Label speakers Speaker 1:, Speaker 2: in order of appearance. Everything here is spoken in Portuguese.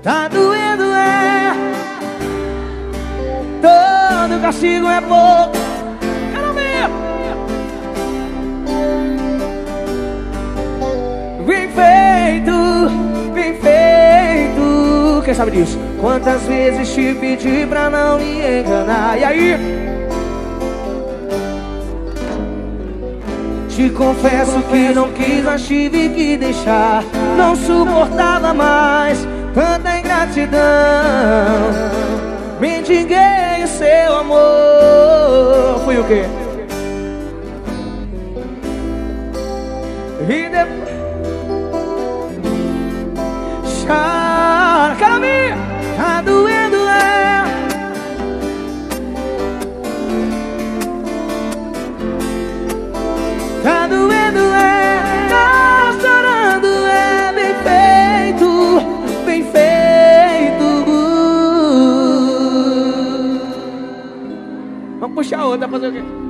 Speaker 1: Tá doendo, é. Todo castigo é pouco. Quero ver. Bem feito, bem feito. Quem sabe disso? Quantas vezes te pedi pra não me enganar? E aí? Te confesso que não quis, mas tive que deixar. Não suportava mais tanta ingratidão. Mendiguei o seu amor. Fui o quê? E depois chora, caminha. Tá doendo, é. Tá doendo, é. Tá chorando, é. Bem feito, bem feito. Vamos puxar outra, fazer o quê?